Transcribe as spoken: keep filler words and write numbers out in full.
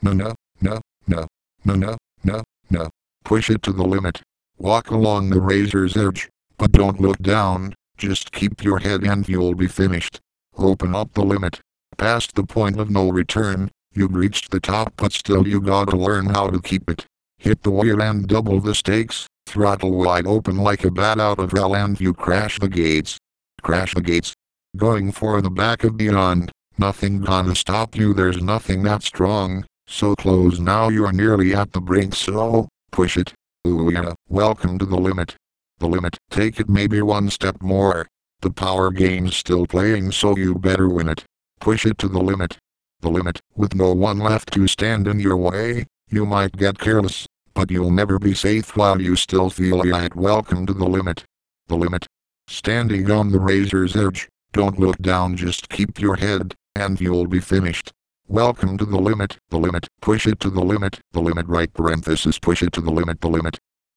No, no, no, no, no, no, no, no. Push it to the limit. Walk along the razor's edge, but don't look down, just keep your head and you'll be finished. Open up the limit. Past the point of no return, you've reached the top but still you gotta learn how to keep it. Hit the wheel and double the stakes, throttle wide open like a bat out of hell and you crash the gates. Crash the gates. Going for the back of beyond, nothing gonna stop you, there's nothing that strong, so close now you're nearly at the brink, so push it. Ooh yeah, welcome to the limit. The limit, take it maybe one step more. The power game's still playing so you better win it. Push it to the limit. The limit, with no one left to stand in your way, you might get careless, but you'll never be safe while you still feel it. Welcome to the limit. The limit. Standing on the razor's edge, don't look down, just keep your head, and you'll be finished. Welcome to the limit. The limit, push it to the limit. The limit right parenthesis push it to the limit. The limit.